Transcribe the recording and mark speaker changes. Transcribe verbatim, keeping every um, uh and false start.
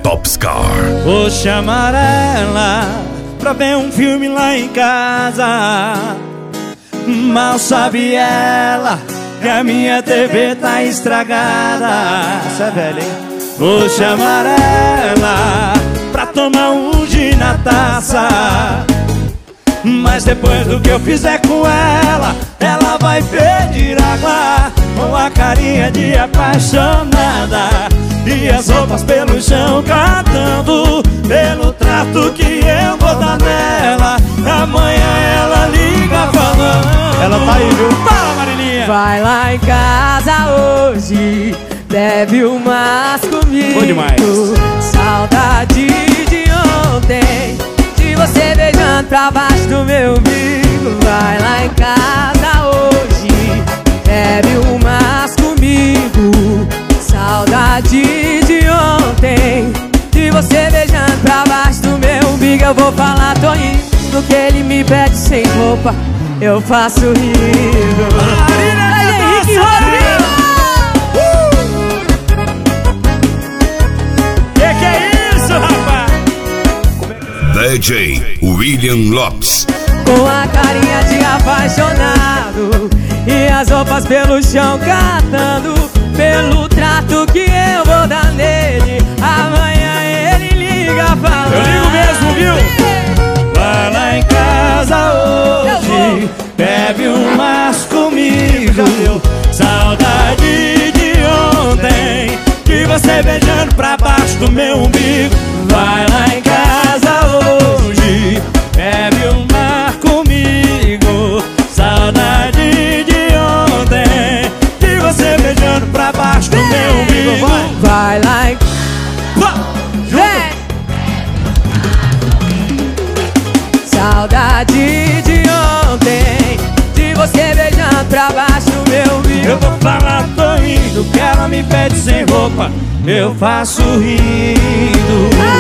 Speaker 1: Popstar.
Speaker 2: Vou chamar ela pra ver um filme lá em casa. Mal sabe ela que a minha T V tá estragada.
Speaker 3: Isso é velho, hein?
Speaker 2: Vou chamar ela pra tomar um gin na taça. Mas depois do que eu fizer com ela, ela vai pedir água com a carinha de apaixonada e as roupas pelo chão cantando pelo trato que eu vou dar nela. Amanhã ela liga falando.
Speaker 3: Ela tá aí, viu?
Speaker 2: Fala, Marilinha!
Speaker 4: Vai lá em casa hoje, bebe umas comigo.
Speaker 2: Bom demais.
Speaker 4: Saudade de ontem, de você beijando pra baixo do meu umbigo. Vai lá em casa hoje, bebe umas comigo. Saudade de ontem, de você beijando pra baixo do meu umbigo. Eu vou falar, tô indo, que ele me pede sem roupa, eu faço rindo.
Speaker 2: Marília
Speaker 4: Henrique Rodrigo!
Speaker 2: Que que é isso, rapaz?
Speaker 1: D J William Lopes.
Speaker 4: Com a carinha de apaixonado e as roupas pelo chão catando pelo trato que eu vou dar nele. Amanhã ele liga falando.
Speaker 2: Eu ligo mesmo, viu? Vai lá em casa hoje, bebe umas comigo. Saudade de ontem, de você beijando pra baixo do meu umbigo. Vai lá em casa hoje, bebe uma comigo. Saudade de ontem, de você beijando pra baixo do meu umbigo.
Speaker 4: Vai lá em... Vem! Saudade de ontem, de você beijando pra baixo do meu umbigo.
Speaker 2: Eu vou falar, tô indo, que ela me pede sem roupa, eu faço rindo.